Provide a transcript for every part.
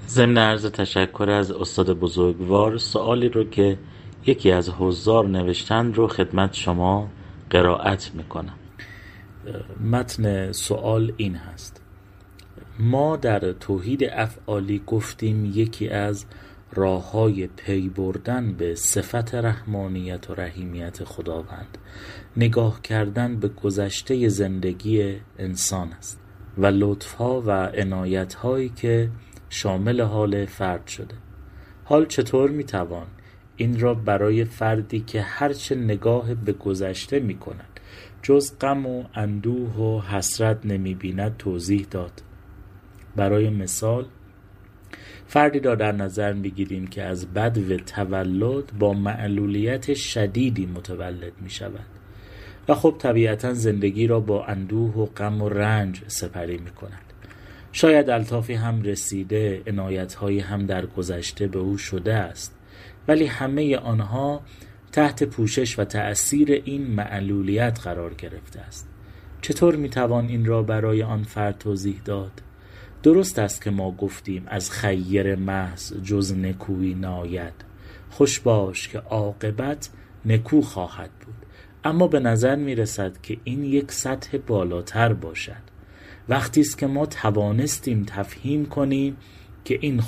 ضمن عرض تشکر از استاد بزرگوار، سوالی رو که یکی از حضار نوشتن رو خدمت شما قرائت میکنم. متن سوال این هست: ما در توحید افعالی گفتیم یکی از راه‌های پی بردن به صفت رحمانیت و رحیمیت خداوند نگاه کردن به گذشته زندگی انسان است و لطف‌ها و عنایت‌هایی که شامل حال فرد شده. حال چطور میتوان این را برای فردی که هرچه نگاه به گذشته میکند جز غم و اندوه و حسرت نمیبیند توضیح داد؟ برای مثال فردی را در نظر میگیریم که از بدو تولد با معلولیت شدیدی متولد میشود و خب طبیعتا زندگی را با اندوه و غم و رنج سپری میکند. شاید الطافی هم رسیده، عنایت‌هایی هم در گذشته به او شده است، ولی همه آنها تحت پوشش و تأثیر این معلولیت قرار گرفته است. چطور میتوان این را برای آن فرد توضیح داد؟ درست است که ما گفتیم از خیر محض جز نکویی ناید، خوش باش که عاقبت نکو خواهد بود. اما به نظر میرسد که این یک سطح بالاتر باشد. وقتی است که ما توانستیم تفهیم کنیم که این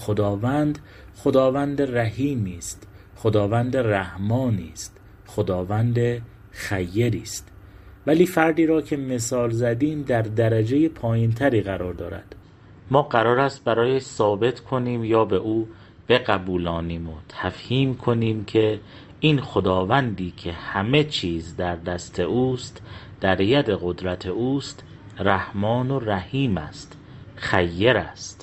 خداوند رحیمی است، خداوند رحمانی است، خداوند خیری است، ولی فردی را که مثال زدیم در درجه پایین‌تری قرار دارد. ما قرار است برای ثابت کنیم یا به او بقبولانیم و تفهیم کنیم که این خداوندی که همه چیز در دست اوست، در ید قدرت اوست، رحمان و رحیم است، خیر است.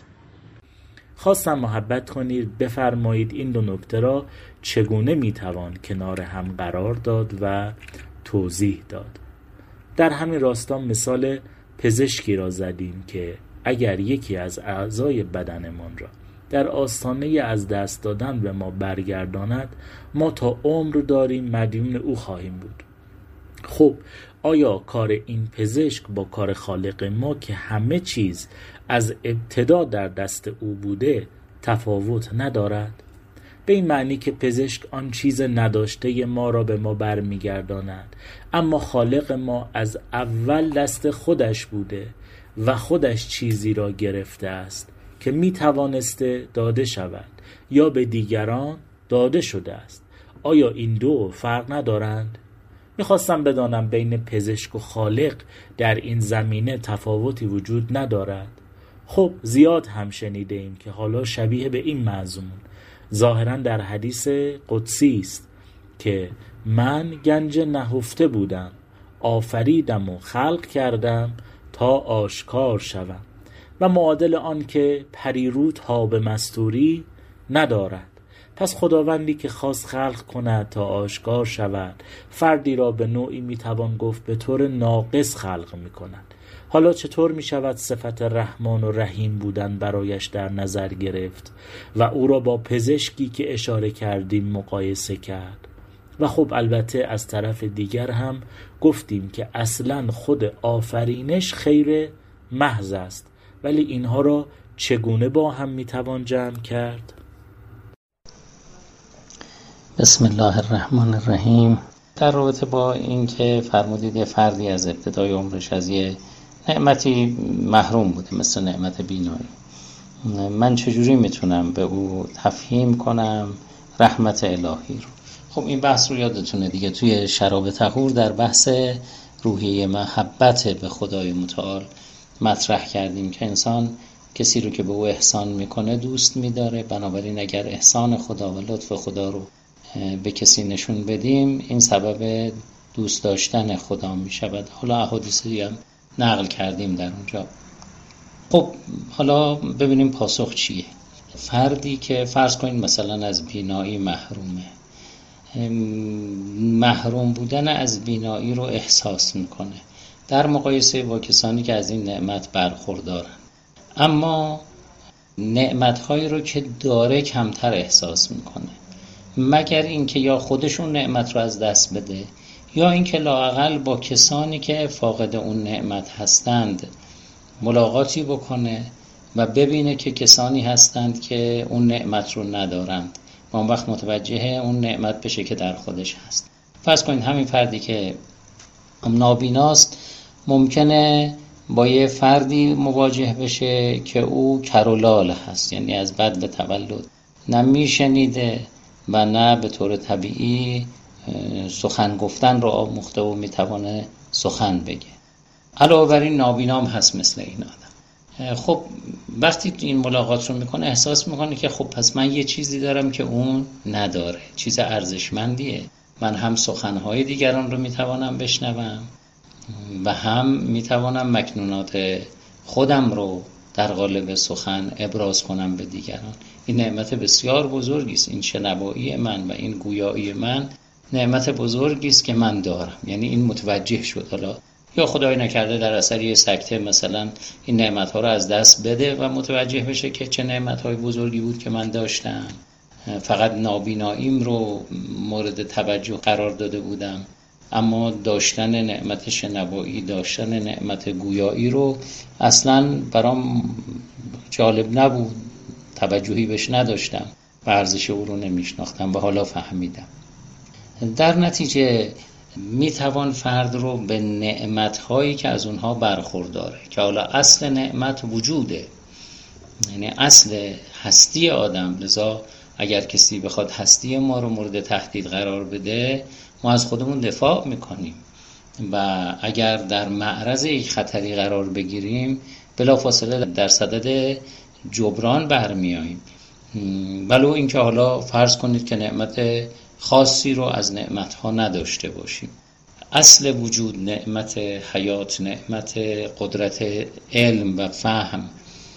خواستم محبت کنید بفرمایید این دو نکته را چگونه میتوان کنار هم قرار داد و توضیح داد. در همین راستا مثال پزشکی را زدیم که اگر یکی از اعضای بدنمان را در آستانه از دست دادن به ما برگرداند، ما تا عمر داریم مدیون او خواهیم بود. خب آیا کار این پزشک با کار خالق ما که همه چیز از ابتدا در دست او بوده تفاوت ندارد؟ به این معنی که پزشک آن چیز نداشته ما را به ما برمیگرداند، اما خالق ما از اول دست خودش بوده و خودش چیزی را گرفته است که می توانسته داده شود یا به دیگران داده شده است. آیا این دو فرق ندارند؟ میخواستم بدانم بین پزشک و خالق در این زمینه تفاوتی وجود ندارد. خب زیاد هم شنیده ایم که حالا شبیه به این مضمون ظاهرا در حدیث قدسی است که من گنج نهفته بودم، آفریدم و خلق کردم تا آشکار شوم، و معادل آن که پریرو تاب مستوری ندارد. پس خداوندی که خواست خلق کند تا آشکار شود، فردی را به نوعی میتوان گفت به طور ناقص خلق میکند. حالا چطور میشود صفت رحمان و رحیم بودن برایش در نظر گرفت و او را با پزشکی که اشاره کردیم مقایسه کرد؟ و خب البته از طرف دیگر هم گفتیم که اصلا خود آفرینش خیر محض است، ولی اینها را چگونه با هم میتوان جمع کرد؟ بسم الله الرحمن الرحیم. در رابطه با این که فرمودید یه فردی از ابتدای عمرش از یه نعمتی محروم بوده مثل نعمت بینایی، من چجوری میتونم به او تفهیم کنم رحمت الهی رو؟ خب این بحث رو یادتونه دیگه، توی شراب طهور در بحث روحیه محبت به خدای متعال مطرح کردیم که انسان کسی رو که به او احسان میکنه دوست میداره، بنابراین اگر احسان خدا و لطف خدا رو به کسی نشون بدیم این سبب دوست داشتن خدا می شود. حالا احادیثی هم نقل کردیم در اونجا. خب حالا ببینیم پاسخ چیه. فردی که فرض کنید مثلا از بینایی محروم بودن از بینایی رو احساس میکنه در مقایسه با کسانی که از این نعمت برخوردارن، اما نعمت‌هایی رو که داره کمتر احساس میکنه، مگر اینکه یا خودشون نعمت رو از دست بده یا اینکه لااقل با کسانی که فاقد اون نعمت هستند ملاقاتی بکنه و ببینه که کسانی هستند که اون نعمت رو ندارند و اون وقت متوجه اون نعمت بشه که در خودش هست. فرض کنید همین فردی که نابیناست ممکنه با یه فردی مواجه بشه که او کرولال هست، یعنی از بد به تولد نه میشنیده و نه به طور طبیعی سخن گفتن رو آموخته و میتوانه سخن بگه. علاوه بر این نابینام هست مثل این آدم. خب وقتی این ملاقات رو میکنه احساس میکنه که خب پس من یه چیزی دارم که اون نداره، چیز ارزشمندیه. من هم سخنهای دیگران رو میتوانم بشنوم و هم میتوانم مکنونات خودم رو در قالب سخن ابراز کنم به دیگران. این نعمت بسیار بزرگی است. این شنوایی من و این گویایی من نعمت بزرگی است که من دارم. یعنی این متوجه شد، حالا یا خدای نکرده در اثر یه سکته مثلا این نعمت‌ها رو از دست بده و متوجه بشه که چه نعمت‌های بزرگی بود که من داشتم، فقط نابیناییم رو مورد توجه قرار داده بودم، اما داشتن نعمت شنوایی، داشتن نعمت گویایی رو اصلاً برام جالب نبود، توجهی بهش نداشتم و ارزش او رو نمیشناختم و حالا فهمیدم. در نتیجه میتوان فرد رو به نعمت‌هایی که از اونها برخورداره، که حالا اصل نعمت وجوده، یعنی اصل هستی آدم. لذا اگر کسی بخواد هستی ما رو مورد تهدید قرار بده، ما از خودمون دفاع میکنیم و اگر در معرض یک خطری قرار بگیریم بلافاصله در صدد جبران برمیاییم. ولو اینکه حالا فرض کنید که نعمت خاصی رو از نعمتها نداشته باشیم. اصل وجود، نعمت حیات، نعمت قدرت علم و فهم،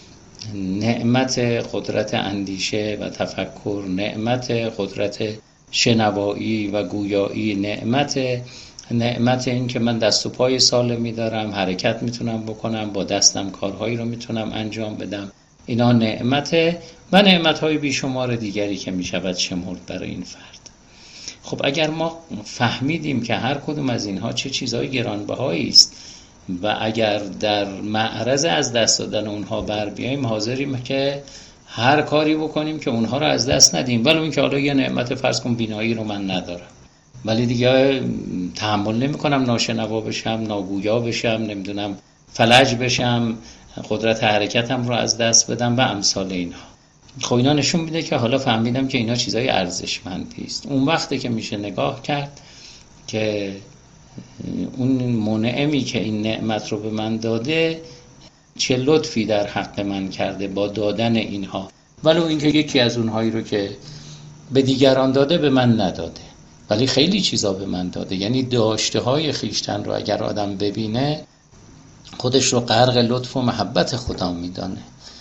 نعمت قدرت اندیشه و تفکر، نعمت قدرت شنوایی و گویایی، نعمت این که من دست و پای سالمی دارم، حرکت میتونم بکنم، با دستم کارهایی رو میتونم انجام بدم، اینا نعمت و نعمت‌های بیشمار دیگری که میشود شمرد برای این فرد. خب اگر ما فهمیدیم که هر کدوم از اینها چه چیزهای گرانبهایی است و اگر در معرض از دست دادن اونها بر بیاییم، حاضریم که هر کاری بکنیم که اونها رو از دست ندیم. ولو اینکه حالا یه نعمت فرض کن بینایی رو من ندارم، ولی دیگه تحمل نمی‌کنم ناشنوا بشم، ناگویا بشم، نمیدونم فلج بشم، قدرت حرکتم رو از دست بدم و امثال اینها. خب اینا نشون میده که حالا فهمیدم که اینا چیزای ارزشمندی است. اون وقته که میشه نگاه کرد که اون منعمی که این نعمت رو به من داده چه لطفی در حق من کرده با دادن اینها، ولو اینکه یکی از اونهایی رو که به دیگران داده به من نداده، ولی خیلی چیزا به من داده. یعنی داشته های خیشتن رو اگر آدم ببینه خودش رو غرق لطف و محبت خدا میدانه.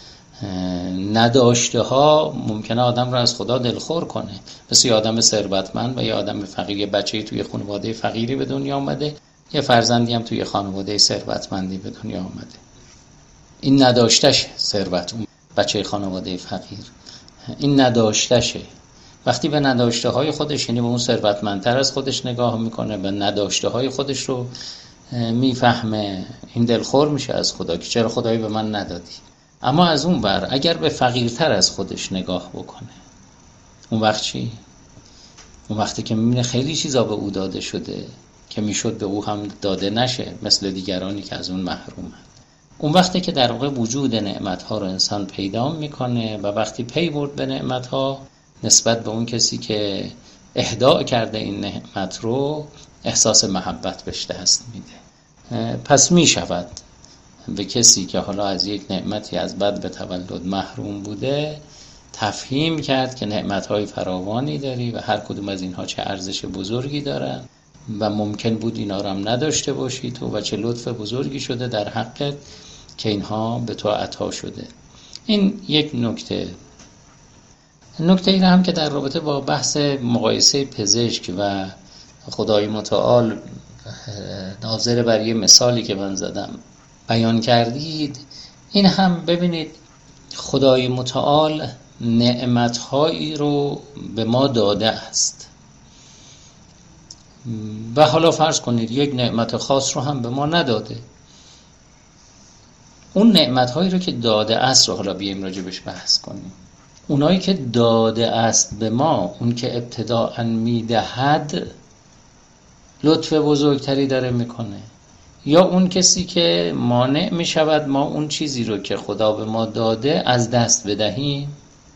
نداشته ها ممکنه آدم رو از خدا دلخور کنه، مثل یه آدم ثروتمند و یه آدم فقیر. یه بچه‌ای توی خانواده فقیری به دنیا آمده، یه فرزندی هم توی خانواده ثروتمندی به دنیا آمده. این نداشتش ثروت، اون بچه خانواده فقیر این نداشتشه. وقتی به نداشته های خودش، یعنی به اون ثروتمندتر از خودش نگاه میکنه، به نداشته های خودش رو میفهمه، این دلخور میشه از خدا که چرا خدایی به من ندادی. اما از اون بر اگر به فقیرتر از خودش نگاه بکنه، اون وقت چی؟ اون وقتی که میبینه خیلی چیزا به او داده شده که میشد به او هم داده نشه، مثل دیگرانی که از اون محرومند. اون وقتی که در واقع وجود نعمت‌ها رو انسان پیدا میکنه و وقتی پی برد به نعمت‌ها نسبت به اون کسی که اهداء کرده این نعمت رو، احساس محبت بهش دست میده. پس میشود به کسی که حالا از یک نعمتی از بد به تولد محروم بوده تفهیم کرد که نعمت‌های فراوانی داری و هر کدوم از اینها چه ارزش بزرگی دارن و ممکن بود اینا رو هم نداشته باشی تو و چه لطف بزرگی شده در حقت که اینها به تو عطا شده. این یک نکته. نکته این هم که در رابطه با بحث مقایسه پزشک و خدای متعال ناظر بر یه مثالی که من زدم بیان کردید، این هم ببینید خدای متعال نعمت‌هایی رو به ما داده است و حالا فرض کنید یک نعمت خاص رو هم به ما نداده. اون نعمت‌هایی رو که داده است رو حالا بیایم راجبش بحث کنیم. اونایی که داده است به ما، اون که ابتداءً میدهد، لطف بزرگتری داره میکنه، یا اون کسی که مانع میشود ما اون چیزی رو که خدا به ما داده از دست بدهیم؟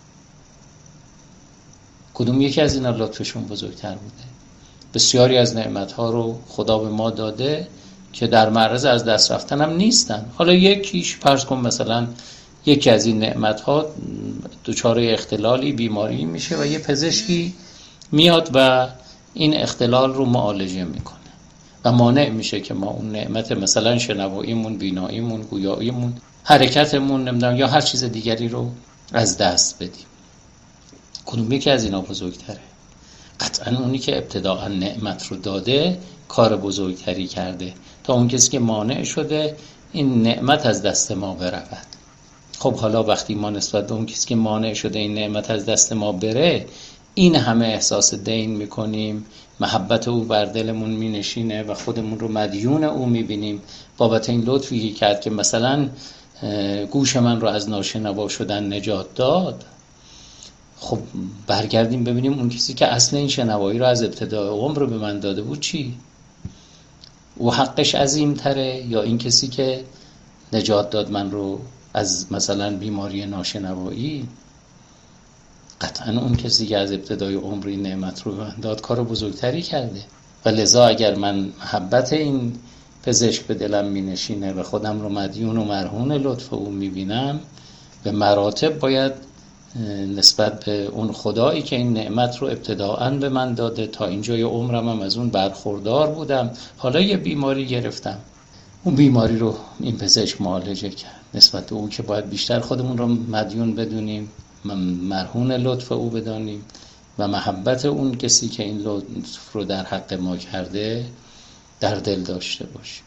کدوم یکی از اینا لطفشون بزرگتر بوده؟ بسیاری از نعمت‌ها رو خدا به ما داده که در معرض از دست رفتن هم نیستن. حالا یکیش فرض کن مثلا یکی از این نعمت‌ها دچار اختلالی، بیماری میشه و یه پزشکی میاد و این اختلال رو معالجه میکنه و مانع میشه که ما اون نعمت مثلا شنواییمون، بیناییمون، گویاییمون، حرکتمون، نمیدونم یا هر چیز دیگری رو از دست بدیم. کدوم یکی از اینا بزرگتره؟ قطعا اونی که ابتداء نعمت رو داده کار بزرگتری کرده تا اون کسی که مانع شده این نعمت از دست ما برود. خب حالا وقتی ما نسبت به اون کسی که مانع شده این نعمت از دست ما بره این همه احساس دین میکنیم، محبت او بر دلمون مینشینه و خودمون رو مدیون او میبینیم بابت این لطفی که کرد که مثلا گوش من رو از ناشنوا شدن نجات داد. خب برگردیم ببینیم اون کسی که اصل این شنوایی رو از ابتدای عمر رو به من داده بود چی؟ او حقش عظیم تره یا این کسی که نجات داد من رو از مثلا بیماری ناشنوایی؟ قطعا اون کسی که از ابتدای عمر این نعمت رو به من داد کار بزرگتری کرده و لذا اگر من محبت این پزشک به دلم می نشینه و خودم رو مدیون و مرهون لطف او می بینم، به مراتب باید نسبت به اون خدایی که این نعمت رو ابتداءً به من داده تا اینجای عمرم هم از اون برخوردار بودم، حالا یه بیماری گرفتم، اون بیماری رو این پزشک معالجه کرد، نسبت به او که باید بیشتر خودمون رو مدیون بدونیم، مرهون لطف او بدانیم و محبت اون کسی که این لطف رو در حق ما کرده در دل داشته باشیم.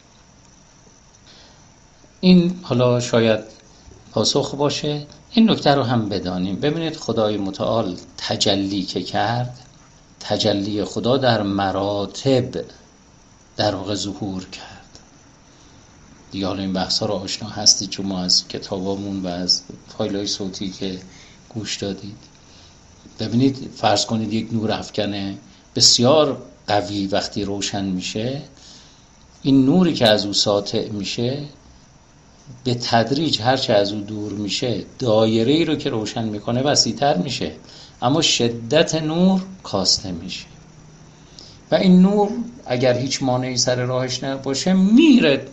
این حالا شاید پاسخ باشه. این نکته رو هم بدانیم. ببینید خدای متعال تجلی که کرد، تجلی خدا در مراتب در واقع ظهور کرد. دیگه حالا این بحثا رو آشنا هستید چون ما از کتابامون و از فایل‌های صوتی که گوش دادید. ببینید فرض کنید یک نور افکن بسیار قوی وقتی روشن میشه، این نوری که از او ساطع میشه به تدریج هرچه از او دور میشه دایره‌ای رو که روشن میکنه وسیع‌تر میشه، اما شدت نور کاسته میشه و این نور اگر هیچ مانعی سر راهش نباشه میره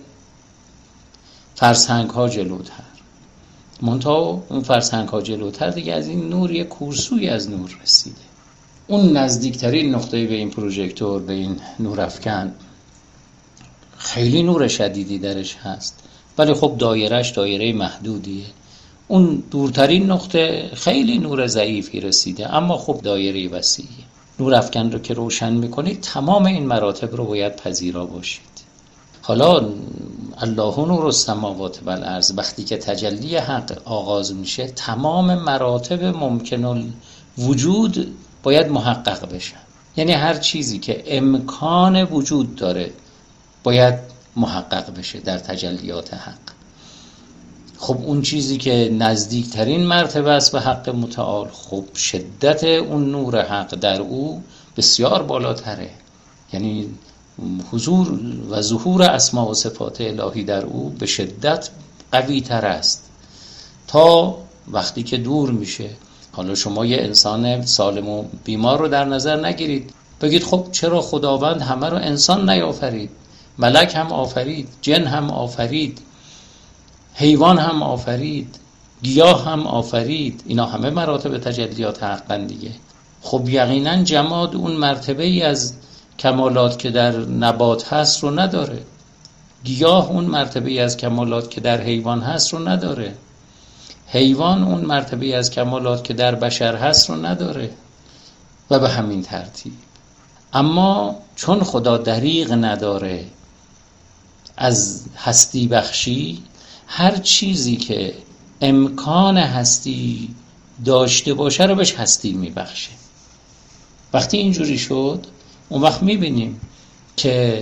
فرسنگ ها جلوتر، منتها اون فرسنگ ها جلوتر دیگه از این نور یک کورسوی از نور رسیده. اون نزدیکترین نقطه به این پروژکتور، به این نور افکن، خیلی نور شدیدی درش هست ولی خب دایرهش دایره محدودیه. اون دورترین نقطه خیلی نور ضعیفی رسیده اما خب دایره وسیعی. نور افکن رو که روشن میکنید تمام این مراتب رو باید پذیرا باشید. حالا الله نور السماوات و الارض، وقتی که تجلی حق آغاز میشه تمام مراتب ممکن الوجود باید محقق بشن. یعنی هر چیزی که امکان وجود داره باید محقق بشه در تجلیات حق. خب اون چیزی که نزدیکترین مرتبه است به حق متعال، خب شدت اون نور حق در او بسیار بالاتره، یعنی حضور و ظهور اسما و صفات الهی در او به شدت قوی تر است تا وقتی که دور میشه. حالا شما یه انسان سالم و بیمار رو در نظر نگیرید، بگید خب چرا خداوند همه رو انسان نیافرید؟ ملک هم آفرید، جن هم آفرید، حیوان هم آفرید، گیاه هم آفرید، اینا همه مراتب تجلیات حقن دیگه. خب یقینا جماد اون مرتبه ای از کمالات که در نبات هست رو نداره، گیاه اون مرتبه ای از کمالات که در حیوان هست رو نداره، حیوان اون مرتبه ای از کمالات که در بشر هست رو نداره و به همین ترتیب. اما چون خدا دریغ نداره از هستی بخشی، هر چیزی که امکان هستی داشته باشه رو بهش هستی میبخشه. وقتی اینجوری شد اون وقت میبینیم که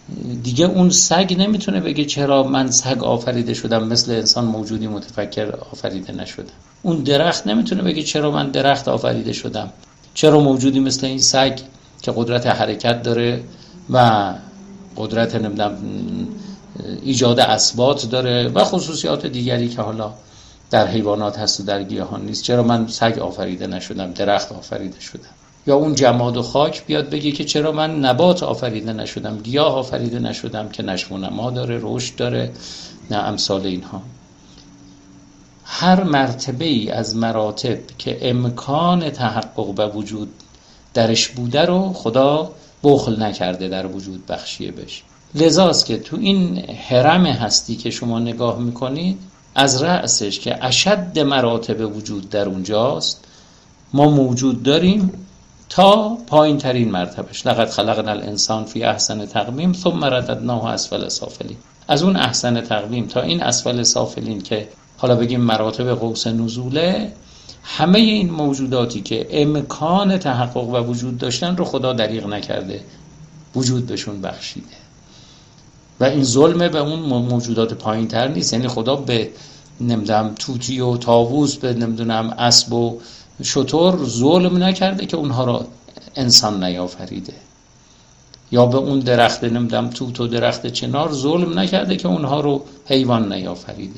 دیگه اون سگ نمیتونه بگه چرا من سگ آفریده شدم مثل انسان موجودی متفکر آفریده نشدم. اون درخت نمیتونه بگه چرا من درخت آفریده شدم، چرا موجودی مثل این سگ که قدرت حرکت داره و قدرت ایجاد اثبات داره و خصوصیات دیگری که حالا در حیوانات هست و در گیاهان نیست، چرا من سگ آفریده نشدم، درخت آفریده شدم. یا اون جماد و خاک بیاد بگه که چرا من نبات آفریده نشدم، گیاه آفریده نشدم که نشو و نما داره، رشد داره، نه امثال اینها. هر مرتبه ای از مراتب که امکان تحقق و وجود درش بوده رو خدا بخل نکرده در وجود بخشیه بشه. لذاست که تو این هرم هستی که شما نگاه میکنید، از رأسش که اشد مراتب وجود در اونجاست ما موجود داریم تا پایین ترین مرتبهش. لقد خلقنا الانسان فی احسن تقویم ثم رددناه اسفل سافلین. از اون احسن تقویم تا این اسفل سافلین که حالا بگیم مراتب قوس نزوله، همه این موجوداتی که امکان تحقق و وجود داشتن رو خدا دریغ نکرده، وجود بهشون بخشیده. و این ظلم به اون موجودات پایین تر نیست، یعنی خدا به توتی و طاووس، به اسب و شتر ظلم نکرده که اونها رو انسان نیافریده، یا به اون درخت توت و درخت چنار ظلم نکرده که اونها رو حیوان نیافریده،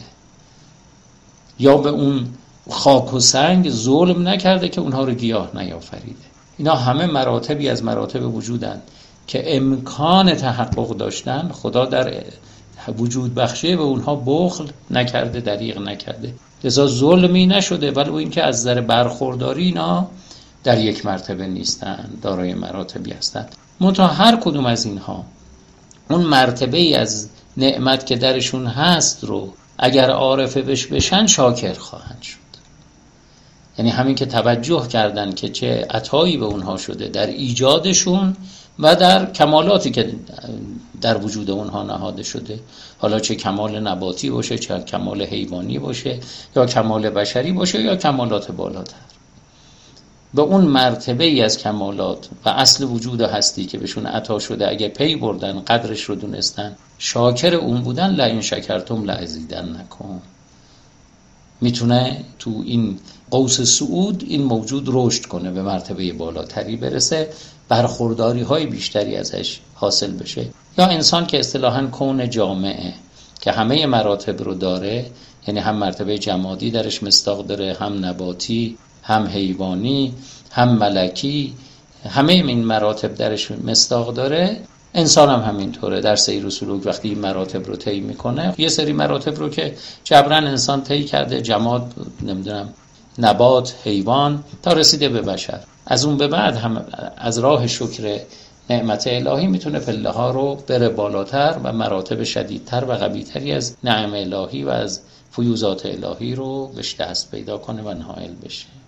یا به اون خاک و سنگ ظلم نکرده که اونها رو گیاه نیافریده. اینا همه مراتبی از مراتب وجودند که امکان تحقق داشتن، خدا در وجود بخشی به اونها بخل نکرده، دریغ نکرده، لذا ظلمی نشده. ولی این که از نظر برخورداری اینا در یک مرتبه نیستن، دارای مراتبی هستند. منتها هر کدوم از اینها اون مرتبه ای از نعمت که درشون هست رو اگر عارفه بشن شاکر خواهند شد. یعنی همین که توجه کردن که چه عطایی به اونها شده در ایجادشون و در کمالاتی که در وجود اونها نهاده شده، حالا چه کمال نباتی باشه، چه کمال حیوانی باشه، یا کمال بشری باشه، یا کمالات بالاتر، به اون مرتبه ای از کمالات و اصل وجود هستی که بهشون عطا شده اگه پی بردن، قدرش رو دونستن، شاکر اون بودن، لئن شکرتم لازیدنکم. میتونه تو این قوس صعود این موجود رشد کنه، به مرتبه بالاتری برسه، برخورداری های بیشتری ازش حاصل بشه. یا انسان که اصطلاحاً کون جامعه که همه مراتب رو داره، یعنی هم مرتبه جمادی درش مصداق داره، هم نباتی، هم حیوانی، هم ملکی، همه این مراتب درش مصداق داره. انسان هم همینطوره، در سیر و سلوک وقتی این مراتب رو طی میکنه، یه سری مراتب رو که جبران انسان طی کرده، جماد، نبات، حیوان، تا رسیده به بشر، از اون به بعد هم از راه شکر نعمت الهی میتونه پله ها رو بره بالاتر و مراتب شدیدتر و قوی‌تری از نعم الهی و از فیوزات الهی رو بهش دست پیدا کنه و نائل بشه.